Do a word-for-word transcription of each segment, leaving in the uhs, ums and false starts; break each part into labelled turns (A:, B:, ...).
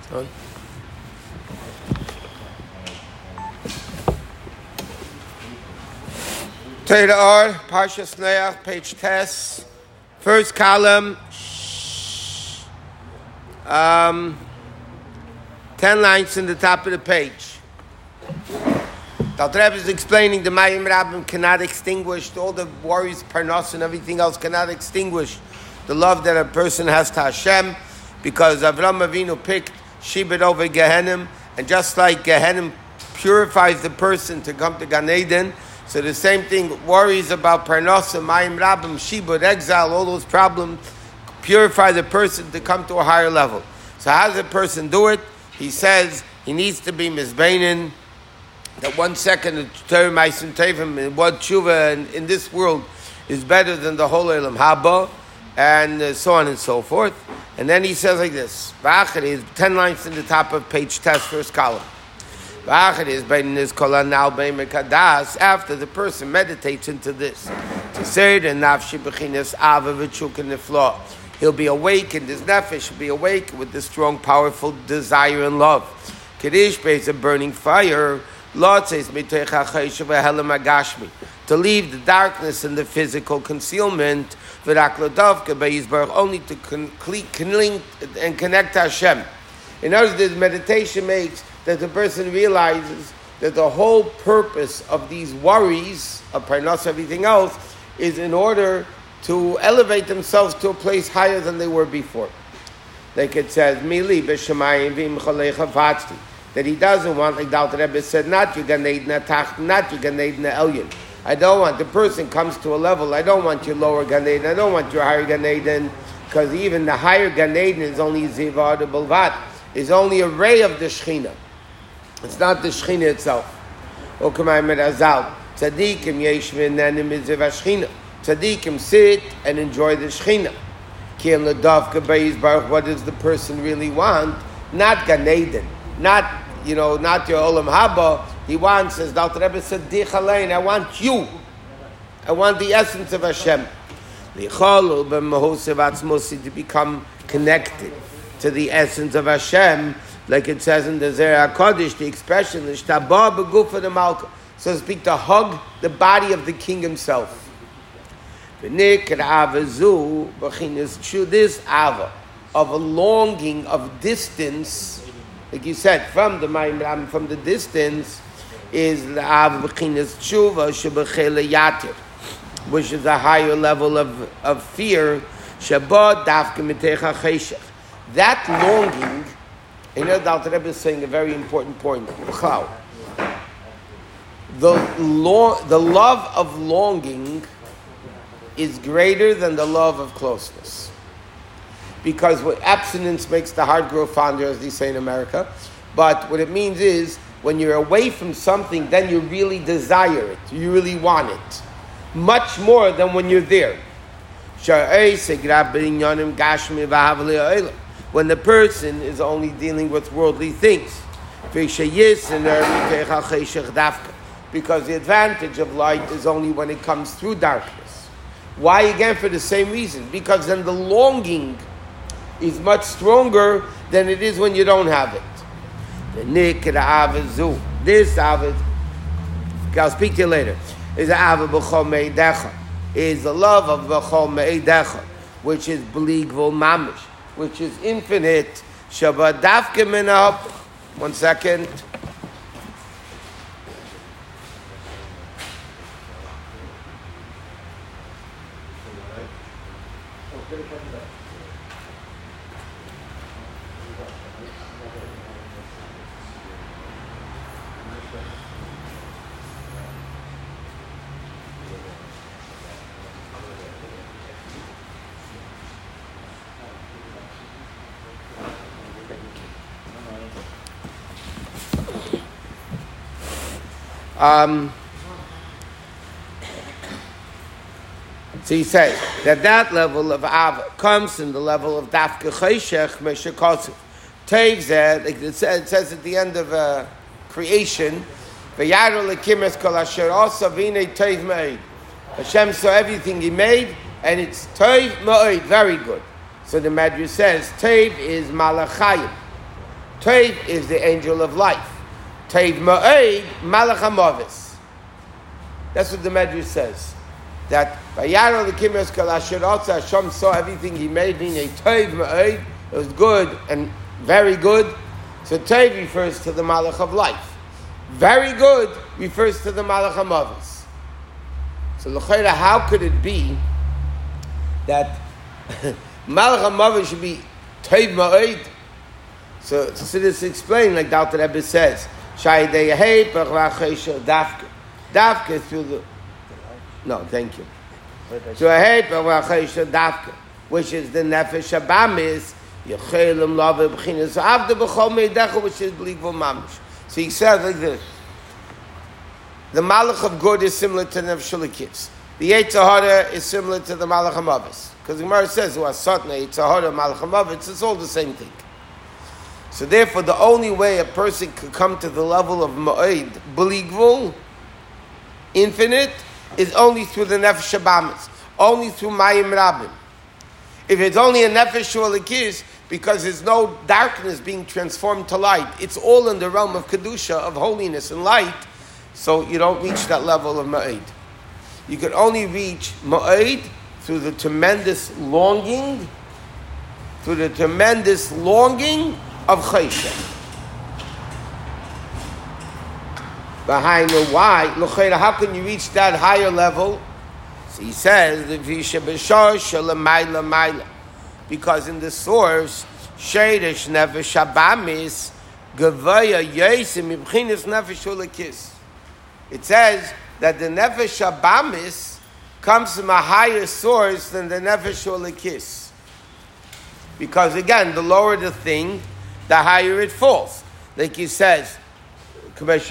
A: Huh? Torah Or, Parshas Noach, page test, first column, um, ten lines in the top of the page. The Alter Rebbe is explaining the Mayim Rabbim cannot extinguish all the worries, parnos, and everything else cannot extinguish the love that a person has to Hashem, because Avram Avinu picked Shibud over Gehenim, and just like Gehenim purifies the person to come to Gan Eden, so the same thing, worries about Parnosa, Mayim Rabbim, Shibud, exile, all those problems, purify the person to come to a higher level. So how does a person do it? He says he needs to be Mizbeinin, that one second of Torah Ma'asim Tevim, and one tshuva in, in this world is better than the whole Olam Haba, and uh, so on and so forth. And then he says like this, V'achar is ten lines in the top of page test, first column. After the person meditates into this, he'll be awake, and his nefesh will be awake with this strong, powerful desire and love. Kiddush is a burning fire. Lord says, to leave the darkness and the physical concealment, only to cling and connect to Hashem. In other words, meditation makes that the person realizes that the whole purpose of these worries, of parnas, everything else, is in order to elevate themselves to a place higher than they were before. Like it says, Mili b'shamayim v'im cholei chafatzti, that he doesn't want, like the Alter Rebbe said, not you Gan Eden Tacht, not you Gan Eden Elyon. I don't want, the person comes to a level, I don't want your lower Gan Eden, I don't want your higher Gan Eden, because even the higher Gan Eden is only Zivar de Bulvat, is only a ray of the Shekhinah. It's not the Shekhinah itself. Tzadikim yeshvin nenim is Shekhinah. Tzadikim sit and enjoy the Shekhinah. What does the person really want? Not Gan Eden, not you know, not your Olam Haba. He wants, as the Alter Rebbe said, Dich Alein, I want you. I want the essence of Hashem. To become connected to the essence of Hashem, like it says in the Zohar HaKadosh, the expression is Shtabah b'gufa de Malka, so to speak, to hug the body of the king himself. This ava of a longing of distance, like you said, from the Mayim, from the distance, is the ava b'chinas tshuva shebechele yatir, which is a higher level of, of fear. Shabbat dafke mitecha cheshech. That longing, you know, the Alter Rebbe is saying a very important point. The, lo- the love of longing is greater than the love of closeness. Because what abstinence makes the heart grow fonder, as they say in America. But what it means is, when you're away from something, then you really desire it. You really want it. Much more than when you're there. When the person is only dealing with worldly things. Because the advantage of light is only when it comes through darkness. Why? Again, for the same reason. Because then the longing is much stronger than it is when you don't have it. The nikra avazu. This ava, I'll speak to you later, is the ava b'chol me'idecha. Is the love of b'chol me'idecha, which is beligvul mamish, which is infinite. Shabbat dafke minah. One second. Um, so he says that that level of Av comes in the level of Dafke Cheshech Meshakotsu. Tev zeh, like it says, it says at the end of uh, creation, V'yaro lekimes kol asher asa v'inei tev me'id. Hashem saw everything He made, and it's tev me'id, very good. So the Medrash says, tev is malachayim. Toiv is the angel of life. Toiv Ma'ed, Malach HaMavis. That's what the Medrash says. That Vayaro the Kimes Kal Asher Otza, Hashem saw everything he made, being a Toiv Ma'ed, it was good and very good. So Toiv refers to the Malach of life. Very good refers to the Malach HaMavis. So L'chaira, how could it be that Malach HaMavis should be Toiv Ma'ed? So, so this is explained, like Doctor Rebbe says, Shaydei Heipach V'Achesha Dafke. Dafke through the... No, thank you. So Heipach V'Achesha Dafke, which is the Nefesh Habamis, Yechelim Lave B'chinas Avda B'chol Meidecha, which is B'ligvul Mamish. So he says like this, the Malach of good is similar to the Nefesh Halikis. The Yetzer Hara is similar to the Malach HaMavis. Because the Gemara says, well, Satna, Yetzer Hara, Malach HaMavis, it's all the same thing. So therefore, the only way a person could come to the level of Ma'id, B'ligvul, infinite, is only through the Nefesh Habamis, only through Mayim Rabim. If it's only a Nefesh Halikis, because there's no darkness being transformed to light, it's all in the realm of Kedusha, of holiness and light, so you don't reach that level of Ma'id. You can only reach Ma'id through the tremendous longing, through the tremendous longing of Chesed. Behind the why, how can you reach that higher level? So he says, because in the source, Sheiresh Nefesh Habamis, Gevaya Yesim Ibchinis Nefesh Halikis. It says that the Nefesh Habamis comes from a higher source than the Nefesh Halikis. Because again, the lower the thing, the higher it falls. Like he says, so the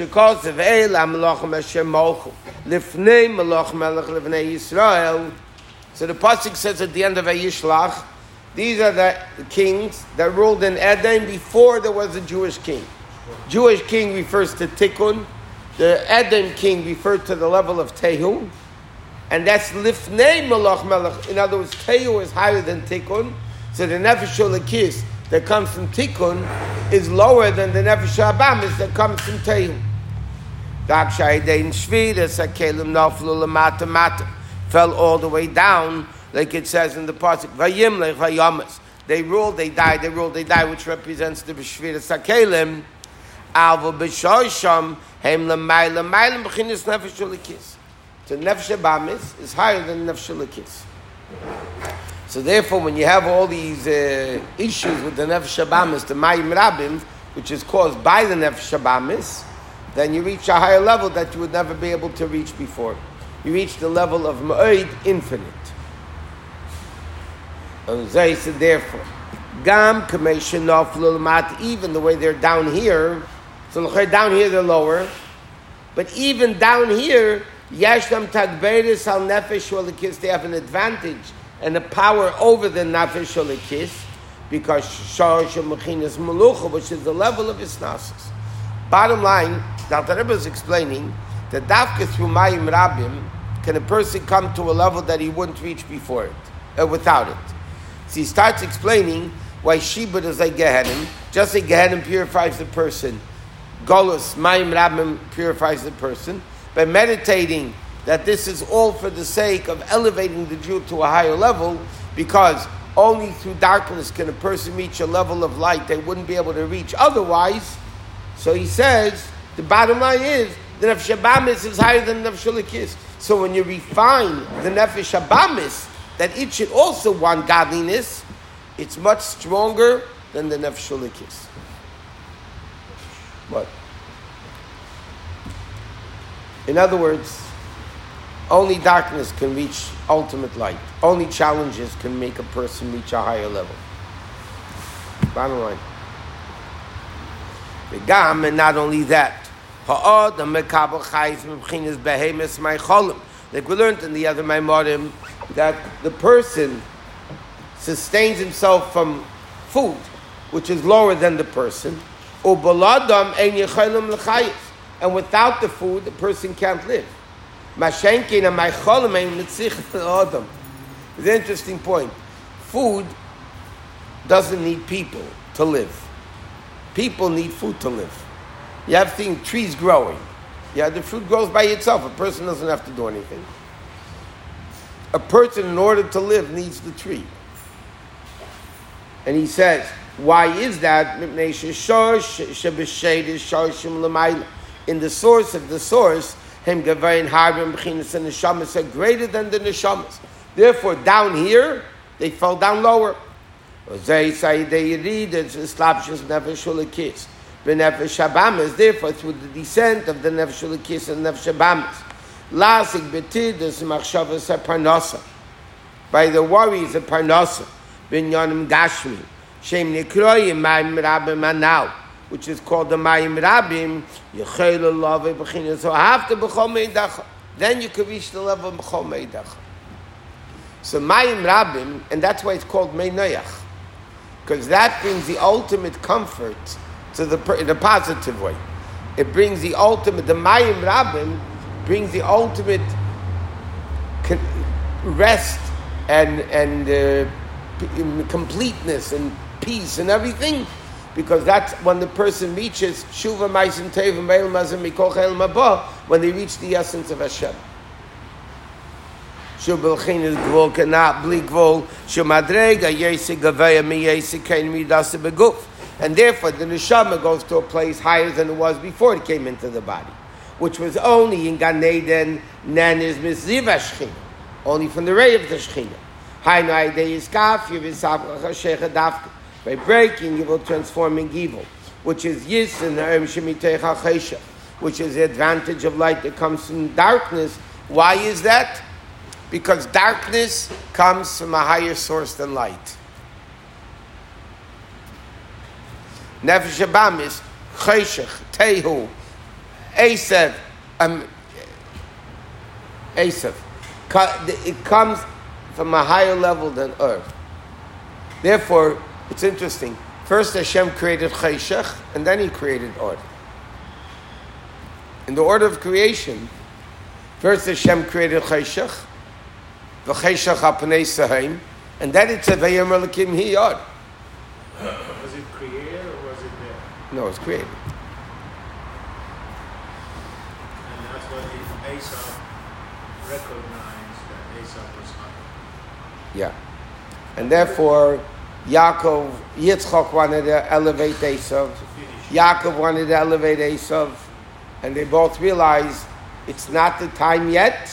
A: pasuk says at the end of Vayishlach, these are the kings that ruled in Edom before there was a Jewish king. Jewish king refers to Tikkun. The Edom king referred to the level of Tehu. And that's Lifnei Malach Melech. In other words, Tehu is higher than Tikkun. So the Nefesh Halikis that comes from Tikkun is lower than the Nefesh Habamis that comes from Tehu. Fell all the way down, like it says in the pasuk. Vayimlech vayamas. They ruled, they died, they ruled, they died, which represents the B'Shviras HaKelim. Alva b'shosham hem l'mayla mayla b'chinas Nefesh Halikis. So Nefesh Habamis is higher than Nefesh Halikis. So therefore, when you have all these uh, issues with the Nefesh Habamis, the Mayim Rabim, which is caused by the Nefesh Habamis, then you reach a higher level that you would never be able to reach before. You reach the level of Ma'id infinite. And Zay said, therefore, Gam Kamesha Naflul Mat, even the way they're down here, so down here they're lower, but even down here, Yashlam Tagberis al Nefesh Halikis, they have an advantage and a power over the Nefesh Halikis, because Sharash Mechinas Melucha, which is the level of Isnasis. Bottom line, Doctor Rebbe is explaining that Dafka through Mayim Rabim can a person come to a level that he wouldn't reach before it, uh, without it. So he starts explaining why Shibud is like Gehenim. Just like Gehenim purifies the person, Golus, Mayim Rabim purifies the person. By meditating that this is all for the sake of elevating the Jew to a higher level, because only through darkness can a person reach a level of light they wouldn't be able to reach otherwise. So he says, the bottom line is, the Nefesh Habamis is higher than the Nefesh Halikis. So when you refine the Nefesh Habamis, that it should also want godliness, it's much stronger than the Nefesh Halikis. What? In other words, only darkness can reach ultimate light. Only challenges can make a person reach a higher level. Bottom line. And not only that, like we learned in the other Maimorim, that the person sustains himself from food, which is lower than the person. And without the food, the person can't live. It's an interesting point. Food doesn't need people to live. People need food to live. You have seen trees growing. Yeah, the fruit grows by itself. A person doesn't have to do anything. A person, in order to live, needs the tree. And he says, why is that? In the source of the source, him gavayin harbim b'chinas and neshamas are greater than the neshamas. Therefore, down here, they fell down lower. They say they read it's slapshus nefesh ulekis. B'nefesh habamas, therefore, through the descent of the nefesh ulekis and nefesh habamas. Lasik betidus machshavas parnasa. By the worries of parnasa. Binyanim gashmi. Shem nikroyim ma'im rabim anau. Which is called the ma'im rabim. Yechel love b'chinas. So after b'chol meidacha. Then you can reach the level of b'chol meidacha. So ma'im rabim, and that's why it's called meinayach. Because that brings the ultimate comfort to the in a positive way. It brings the ultimate, the Mayim Rabbim brings the ultimate rest and and uh, completeness and peace and everything, because that's when the person reaches Shuva Maisim Tevim Beil Mazim Mikol Chayil Mabah, when they reach the essence of Hashem. Shubelchin is gvul cannot bli gvul shumadrega yesi gaveya mi yesi kain midasa beguf, and therefore the neshama goes to a place higher than it was before it came into the body, which was only in Gan Eden nanis misziva shchina, only from the ray of the shchina. Hainu aidei iskaf yivisavcha shecha dafka, by breaking you will transform in evil, which is yis and erm shemiteicha chesha, which is the advantage of light that comes from darkness. Why is that? Because darkness comes from a higher source than light. Nefesh habamis, cheshech, tehu, esav, um, esav. It comes from a higher level than earth. Therefore, it's interesting. First Hashem created cheshech, and then He created earth. In the order of creation, first Hashem created cheshech, and then it said, "Vayomer Elokim hiyod."
B: Was it created or was it there?
A: No, it's created.
B: And that's what Esau recognized that Esau was high.
A: Yeah, and therefore, Yaakov, Yitzchak wanted to elevate Esav. Yaakov wanted to elevate Esav, and they both realized it's not the time yet.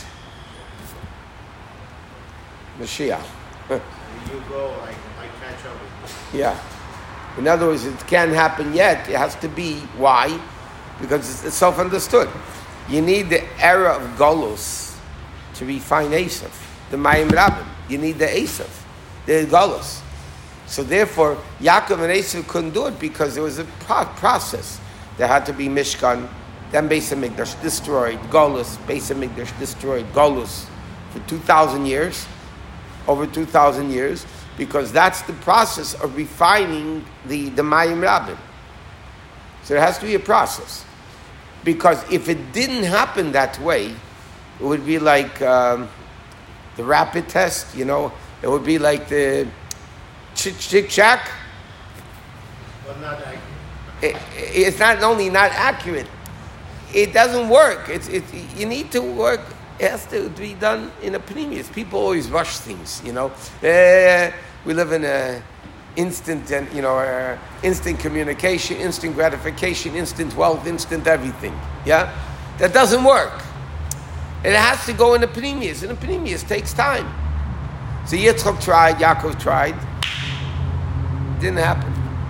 A: Mashiach.
B: You go, I, I catch up with you.
A: Yeah. In other words, it can't happen yet. It has to be. Why? Because it's, it's self-understood. You need the era of Golus to refine Esav, the Mayim Rabbim. You need the Esav, the Golus. So therefore, Yaakov and Esav couldn't do it because there was a pro- process. There had to be Mishkan, then Beis HaMikdash destroyed, Golus, Beis HaMikdash destroyed, Golus for two thousand years. Over two thousand years, because that's the process of refining the, the Mayim Rabbim. So there has to be a process. Because if it didn't happen that way, it would be like um, the rapid test, you know, it would be like the chick-chick-chack.
B: But not accurate.
A: It, it's not only not accurate, it doesn't work. It's, it, you need to work. It has to be done in a pneumius. People always rush things, you know. Uh, we live in a instant, and you know, uh, instant communication, instant gratification, instant wealth, instant everything. Yeah, that doesn't work. It has to go in a pneumius, and a pneumius takes time. So Yitzchak tried, Yaakov tried, didn't happen.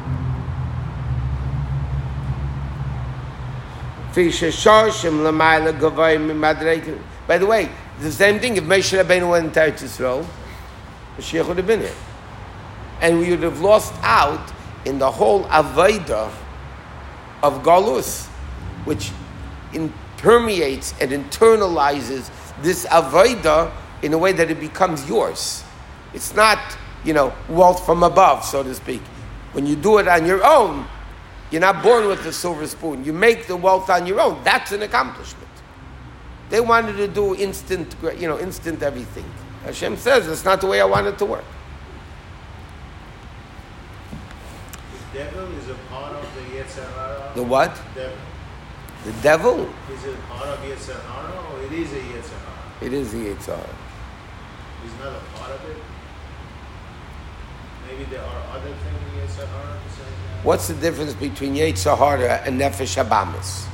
A: By the way, the same thing, if Moshe Rabbeinu went into Eretz Yisrael, Mashiach would have been here. And we would have lost out in the whole Avodah of Galus, which in, permeates and internalizes this Avodah in a way that it becomes yours. It's not, you know, wealth from above, so to speak. When you do it on your own, you're not born with a silver spoon. You make the wealth on your own. That's an accomplishment. They wanted to do instant, you know, instant everything. Hashem says, that's not the way I want it to work.
B: The devil is a part of the Yetzer Hara?
A: The what?
B: Devil.
A: The devil?
B: Is it part of Yetzer Hara or it is a Yetzer Hara?
A: It is the Yetzer Hara.
B: It's not a part of it? Maybe there are other things in Yetzer Hara besides that?
A: What's the difference between Yetzer Hara and Nefesh Habamis?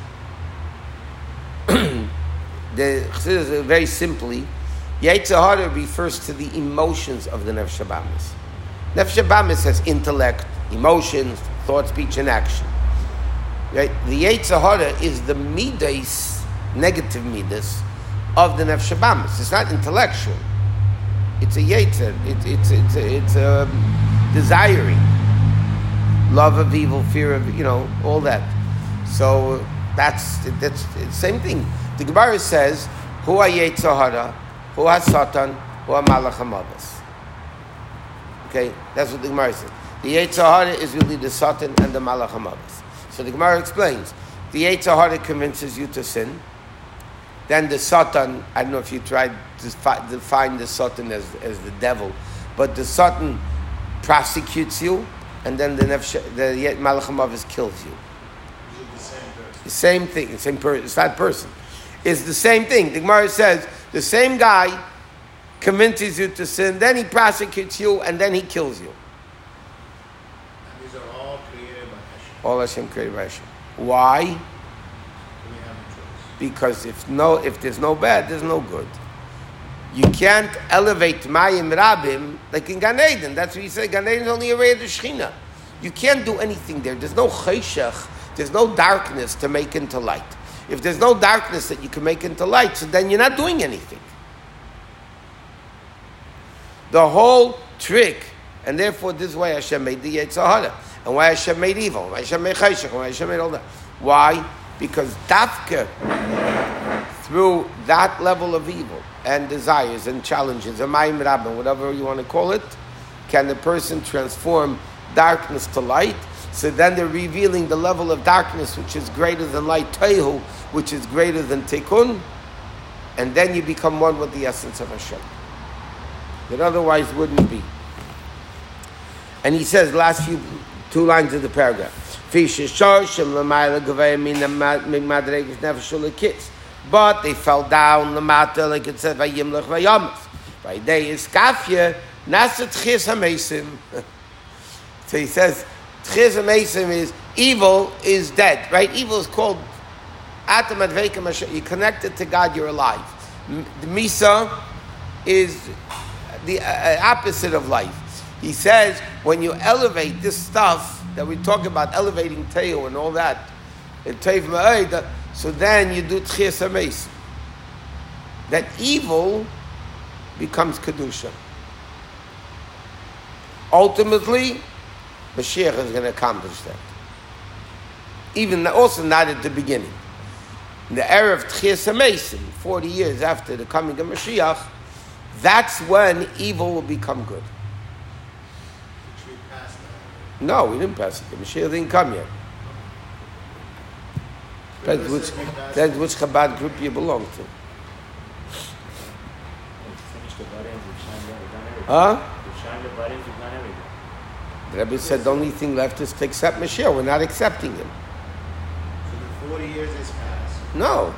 A: The Chassidus, very simply, Yetzer Hara refers to the emotions of the Nefesh Habamis. Nefesh Habamis has intellect, emotions, thought, speech, and action. Right? The Yetzer Hara is the midas, negative midas, of the Nefesh Habamis. It's not intellectual. It's a Yetzer. It, it's it's it's a desiring, love of evil, fear of, you know, all that. So that's that's the same thing. The Gemara says, "Hu ha-Yetzer Hara, hu ha-Satan, hu ha-Malach ha-Mavos." Okay, that's what the Gemara says. The Yetzer Hara is really the Satan and the Malach ha-Mavos. So the Gemara explains, the Yetzer Hara convinces you to sin. Then the Satan, I don't know if you tried to fi- define the Satan as, as the devil, but the Satan prosecutes you, and then the, Nefesh, the Malach ha-Mavos kills you.
B: Is it the same person?
A: The same thing, the same person. It's not person. It's the same thing. The Gemara says the same guy convinces you to sin, then he prosecutes you, and then he kills you.
B: And these are all created by Hashem.
A: All Hashem created by Hashem. Why?
B: We have a choice.
A: Because if no, if there's no bad, there's no good. You can't elevate Mayim Rabim like in Gan Eden. That's what you say. Gan Eden is only a ray of the Shechina. You can't do anything there. There's no cheshach. There's no darkness to make into light. If there's no darkness that you can make into light, so then you're not doing anything. The whole trick, and therefore this is why Hashem made the Yetzer Hara, and why Hashem made evil, why Hashem made cheshach, and why Hashem made all that. Why? Because dafka, through that level of evil and desires and challenges, and Mayim Rabim, whatever you want to call it, can the person transform darkness to light. So then they're revealing the level of darkness which is greater than light, Tehu, which is greater than Tikkun, and then you become one with the essence of Hashem. That otherwise wouldn't be. And he says, last few two lines of the paragraph, but they fell down the matter, like it said, Vayimlech Vayamas. By day is Kafya, Nasat Chis HaMesim. So he says, Tchiz HaMesim is, evil is dead, right? Evil is called Atam Adveikim Hashem. You connect it to God, you're alive. M- the Misa is the uh, opposite of life. He says, when you elevate this stuff that we talk about, elevating Teo and all that, and Teiv Ma'ed, so then you do Tchiz HaMesim. That evil becomes Kedusha. Ultimately, Mashiach is going to accomplish that. Even also not at the beginning. In the era of Tchias HaMesim, forty years after the coming of Mashiach, that's when evil will become good.
B: Which we passed that.
A: No, we didn't pass it. The Mashiach didn't come yet. Depends which, depends which Chabad group you belong to. Huh? The Rebbe said the only thing left is to accept Mashiach. We're not accepting him.
B: So the forty years is passed.
A: No.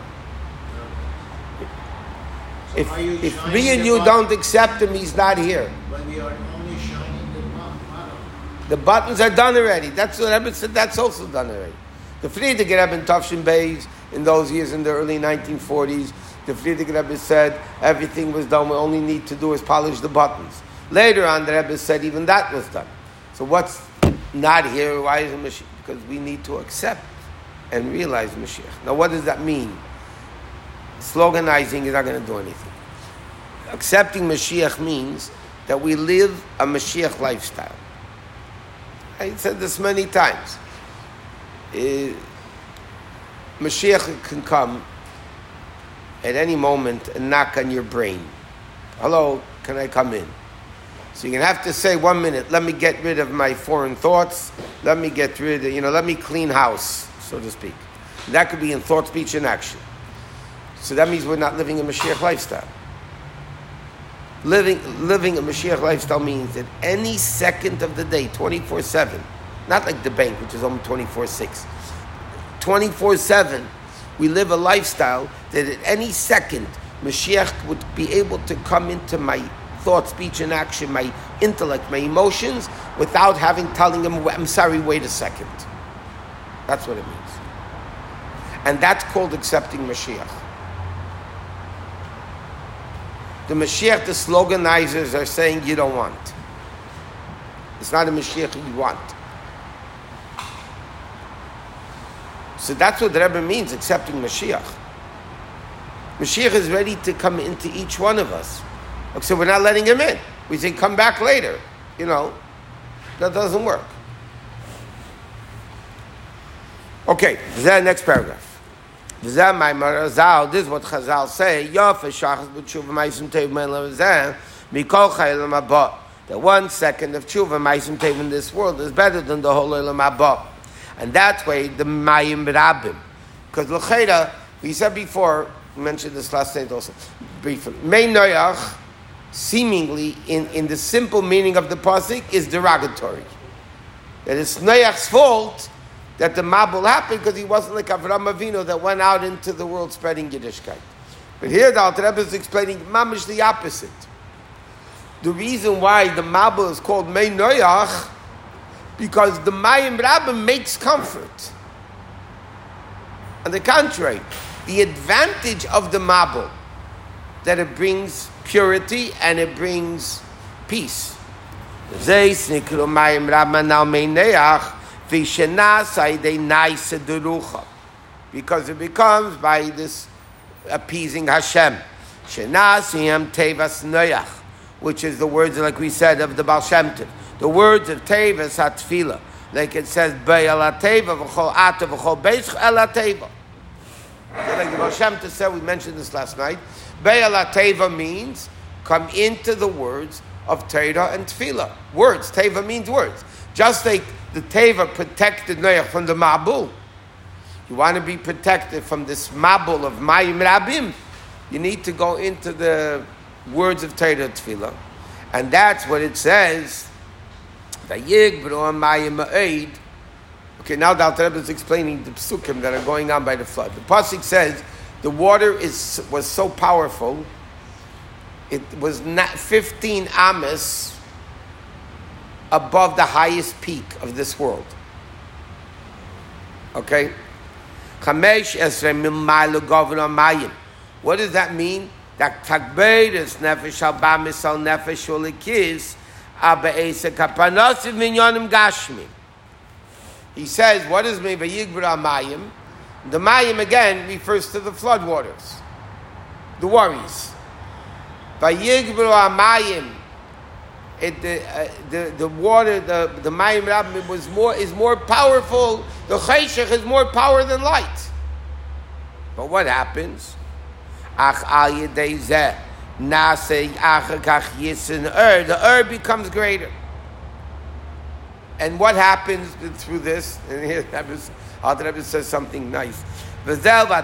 B: So
A: If,
B: are you
A: if
B: shining
A: me and
B: the
A: you
B: button?
A: don't accept him, he's not here.
B: But we are only shining the bottom.
A: The buttons are done already. That's what Rebbe said. That's also done already. The Friedrich Rebbe in Tafshin Beis in those years in the early nineteen forties, the Friedrich Rebbe said everything was done. We only need to do is polish the buttons. Later on, the Rebbe said even that was done. So what's not here? Why is it Mashiach? Because we need to accept and realize Mashiach. Now, what does that mean? Sloganizing is not going to do anything. Accepting Mashiach means that we live a Mashiach lifestyle. I said this many times. Uh, Mashiach can come at any moment and knock on your brain. Hello, can I come in? So you're going to have to say, one minute, let me get rid of my foreign thoughts. Let me get rid of, you know, let me clean house, so to speak. That could be in thought, speech, and action. So that means we're not living a Mashiach lifestyle. Living living a Mashiach lifestyle means that any second of the day, twenty-four seven, Not like the bank, which is only twenty-four six. twenty-four seven, we live a lifestyle that at any second, Mashiach would be able to come into my thought, speech, and action, my intellect, my emotions, without having telling him, I'm sorry, wait a second. That's what it means. And that's called accepting Mashiach. The Mashiach, the sloganizers are saying you don't want. It's not a Mashiach you want. So that's what the Rebbe means, accepting Mashiach. Mashiach is ready to come into each one of us. So we're not letting him in. We say, come back later. You know, that doesn't work. Okay, this is the next paragraph. This is what Chazal say. The one second of tshuva ma'asim tev in this world is better than the whole olam haba. And that's why the mayim rabim. Because l'cheira, we said before, we mentioned this last night also, briefly. Mei noyach, seemingly, in, in the simple meaning of the pasuk, is derogatory. That it's Noach's fault that the Mabul happened because he wasn't like Avraham Avinu that went out into the world spreading Yiddishkeit. But here the Alter Rebbe is explaining mamish the opposite. The reason why the Mabul is called Mei Noach, because the Mayim Rabbim makes comfort. On the contrary, the advantage of the Mabul, that it brings purity and it brings peace. Because it becomes by this appeasing Hashem. Which is the words, like we said, of the Baal Shem Tov. The words of Tevas HaTfilah. Like it says, Be'el HaTeva v'chol ata v'chol beisch el HaTeva. Like the Baal Shem Tov said, we mentioned this last night. Be'el HaTeva means come into the words of Torah and Tfilah. Words. Teva means words. Just like the Teva protected Noach from the Mabul. You want to be protected from this Mabul of Mayim Rabim, you need to go into the words of Torah and Tfilah. And that's what it says. Okay, now the Alter Rebbe is explaining the psukim that are going on by the flood. The pasuk says the water is was so powerful, it was not fifteen amas above the highest peak of this world. Okay? What does that mean? That takberes nefesh alba misal nefesh ulikis abe esa kapanosiv minyonim gashmi. He says, what does mean by yigbra mayim? The mayim again refers to the flood waters, the worries. By yigbra mayim, it the, uh, the the water, the the mayim rabbim was more is more powerful. The cheshech is more power than light. But what happens? Ach al yedei zeh nase achakach yisin ur. The ur becomes greater. And what happens through this? And here Alter Rebbe says something nice. The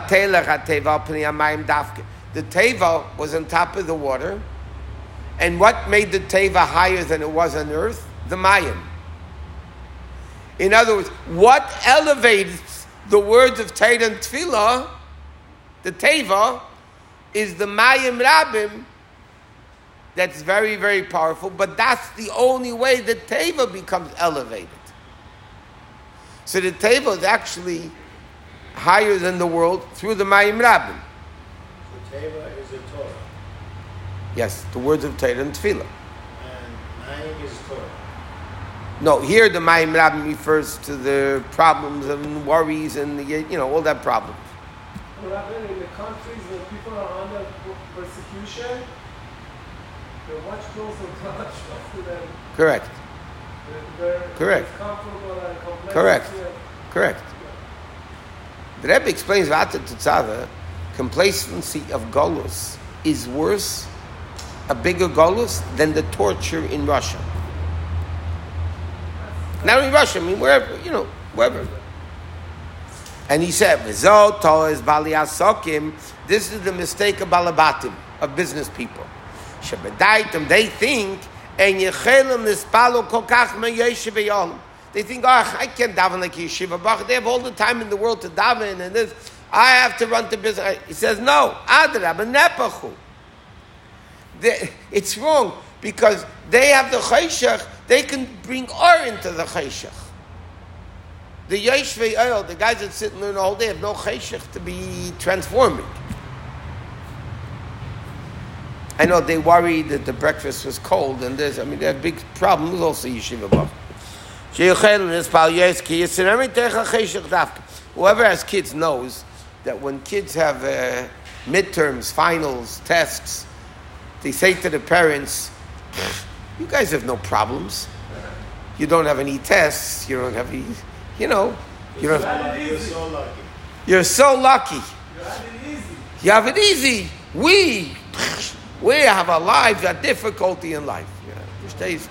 A: teva was on top of the water. And what made the teva higher than it was on earth? The mayim. In other words, what elevates the words of Torah and Tfilah, the teva, is the mayim rabim. That's very, very powerful, but that's the only way the teva becomes elevated. So the teva is actually higher than the world through the mayim rabim.
B: The teva is a Torah.
A: Yes, the words of Torah and Tfilah.
B: And mayim is Torah.
A: No, here the mayim rabim refers to the problems and worries and the, you know, all that problem.
C: What happened in the countries where people are under persecution? They're much closer to God to them.
A: Correct.
C: They're, they're
A: Correct.
C: comfortable and complex.
A: Correct.
C: Yeah.
A: Correct. The Rebbe explains Vata Tetzava, complacency of Golus is worse, a bigger Golus, than the torture in Russia. Not in Russia, I mean wherever, you know, wherever. And he said, this is the mistake of Balabatim, of business people. They think that They think, oh, I can't daven like yeshiva bach. They have all the time in the world to daven and this. I have to run to business. He says, no, adrab, nepachu. It's wrong because they have the chayshach. They can bring or into the chayshach. The yeshvei oil, the guys that sit and learn all day, have no chayshach to be transforming. I know they worried that the breakfast was cold, and there's, I mean, they had big problems also, yeshiva bach. Whoever has kids knows that when kids have uh, midterms, finals, tests, they say to the parents, you guys have no problems. You don't have any tests. You don't have any, you know. You don't have,
B: You're so lucky.
A: You're so lucky.
C: You have it easy.
A: You have it easy. We, we have our lives, our difficulty in life. Yeah, which days.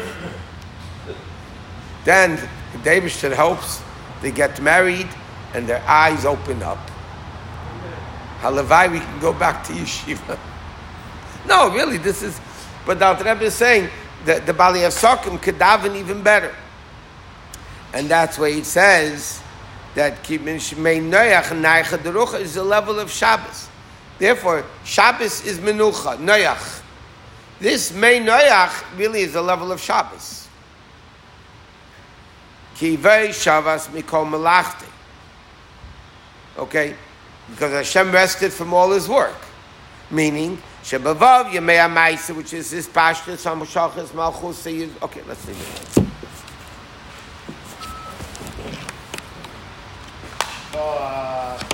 A: Then the Eibishter helps. They get married, and their eyes open up. Halavai, we can go back to yeshiva. No, really, this is. But the Alter Rebbe is saying that the Bali Hasakim could daven even better, and that's why it says that Shmei Noach Neicha Derucha is the level of Shabbos. Therefore, Shabbos is Menucha Noach. This Mei Noach really is the level of Shabbos. Kivei Shabbos Mikol Melachti. Okay, because Hashem rested from all His work, meaning Shebavav Yemei HaMaisa, which is this Pashtus HaMoshachas Malchus. Okay, let's leave it.
B: Oh, uh,